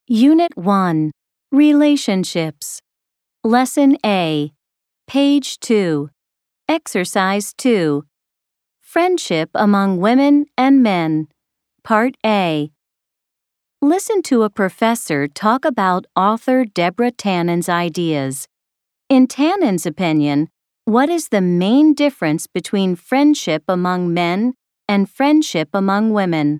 Unit 1, Relationships. Lesson A, Page 2, Exercise 2, Friendship among Women and Men, Part A. Listen to a professor talk about author Deborah Tannen's ideas. In Tannen's opinion, what is the main difference between friendship among men and friendship among women?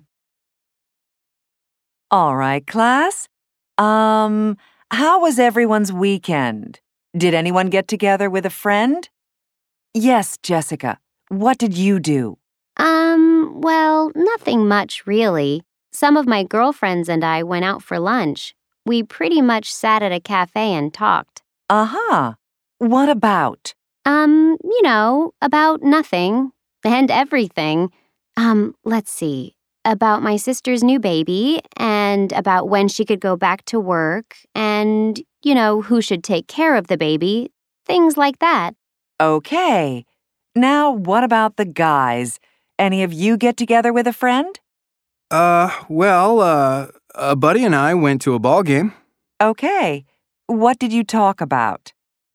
All right, class. How was everyone's weekend? Did anyone get together with a friend? Yes, Jessica. What did you do? Well, nothing much really. Some of my girlfriends and I went out for lunch. We pretty much sat at a cafe and talked. What about? About nothing and everything. Let's see. About my sister's new baby and about when she could go back to work and, who should take care of the baby. Things like that. Okay. Now, what about the guys? Any of you get together with a friend? A buddy and I went to a ball game. Okay. What did you talk about?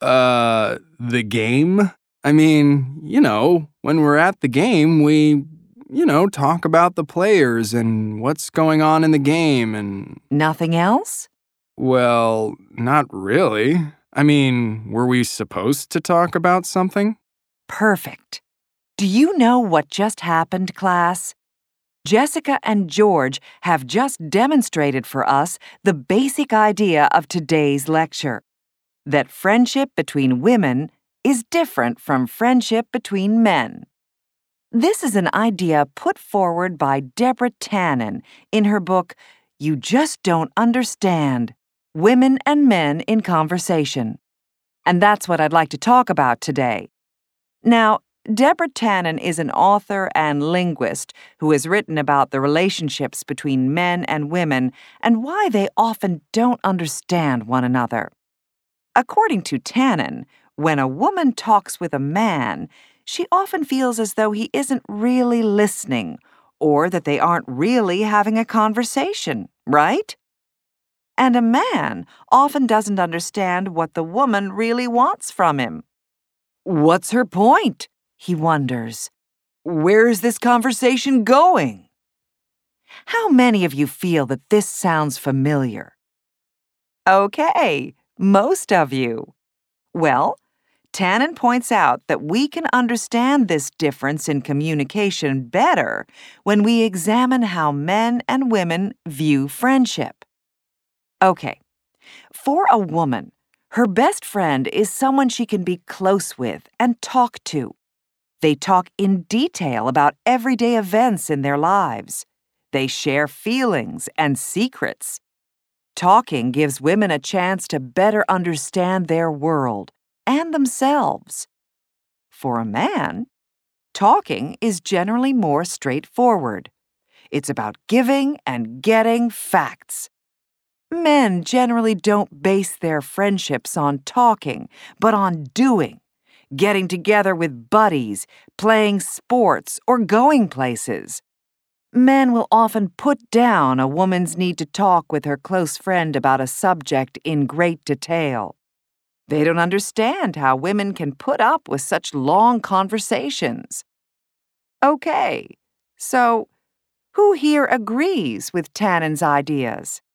The game? I mean, when we're at the game, we, talk about the players and what's going on in the game and... Nothing else? Well, not really. I mean, were we supposed to talk about something? Perfect. Do you know what just happened, class? Jessica and George have just demonstrated for us the basic idea of today's lecture, that friendship between women is different from friendship between men. This is an idea put forward by Deborah Tannen in her book, You Just Don't Understand: Women and Men in Conversation. And that's what I'd like to talk about today. Now, Deborah Tannen is an author and linguist who has written about the relationships between men and women and why they often don't understand one another. According to Tannen, when a woman talks with a man, she often feels as though he isn't really listening or that they aren't really having a conversation, right? And a man often doesn't understand what the woman really wants from him. What's her point? He wonders. Where is this conversation going? How many of you feel that this sounds familiar? Okay, most of you. Well, Tannen points out that we can understand this difference in communication better when we examine how men and women view friendship. Okay, for a woman, her best friend is someone she can be close with and talk to. They talk in detail about everyday events in their lives. They share feelings and secrets. Talking gives women a chance to better understand their world and themselves. For a man, talking is generally more straightforward. It's about giving and getting facts. Men generally don't base their friendships on talking, but on doing. Getting together with buddies, playing sports, or going places. Men will often put down a woman's need to talk with her close friend about a subject in great detail. They don't understand how women can put up with such long conversations. Okay, so who here agrees with Tannen's ideas?